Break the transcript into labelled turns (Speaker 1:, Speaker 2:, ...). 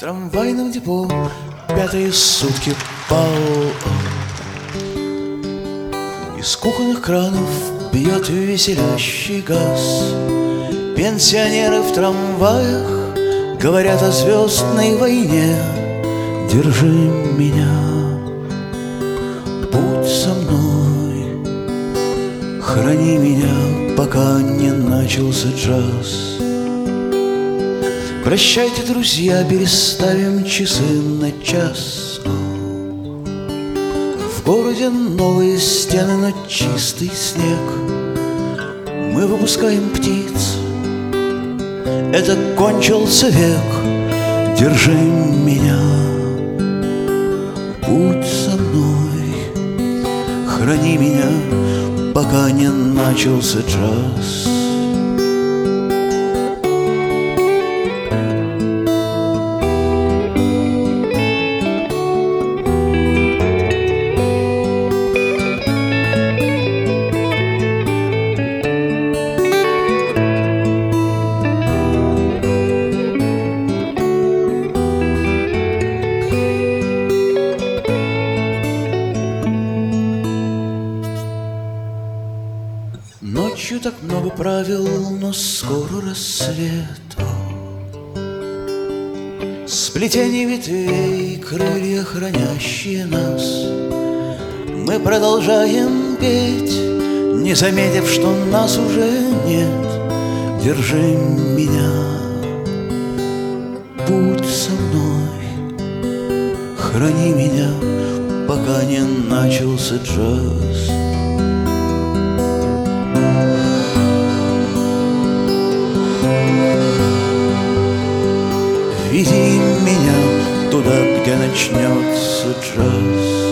Speaker 1: трамвайном депо пятые сутки пал. Из кухонных кранов бьет веселящий газ. Пенсионеры в трамваях говорят о звездной войне. Держи меня, будь со мной, храни меня, пока не начался джаз. Прощайте, друзья, переставим часы на час. В городе новые стены, но чистый снег. Мы выпускаем птиц, это кончился век. Держи меня, будь со мной, храни меня, пока не начался джаз. Ночью так много правил, но скоро рассвет. Сплетение ветвей, крылья, хранящие нас. Мы продолжаем петь, не заметив, что нас уже нет. Держи меня, будь со мной, храни меня, пока не начался джаз. Веди меня туда, где начнется джаз.